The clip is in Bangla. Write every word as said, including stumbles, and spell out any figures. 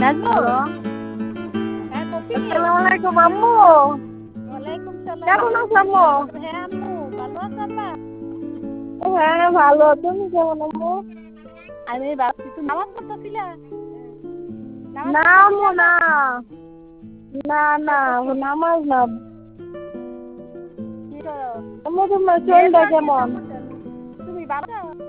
নাজমুল। হ্যালো। হ্যাঁ কফি। আসসালামু আলাইকুম আম্মু। ওয়ালাইকুম সালাম। কেমন আছো আম্মু? হ্যাঁ আম্মু ভালো আছো আম্মা? হ্যাঁ ভালো, তুমি কেমন আম্মু? আমি ভাবছি তুমি নামাজ পড়তেছিলা? নামাজ না আম্মু পড়তেছিলা না। না? না না নামাজ না। কি করো? আম্মু তোমার মেয়ে তো শরীরটা আজকে কেমন? সামনে। তুমি ভালো আছো?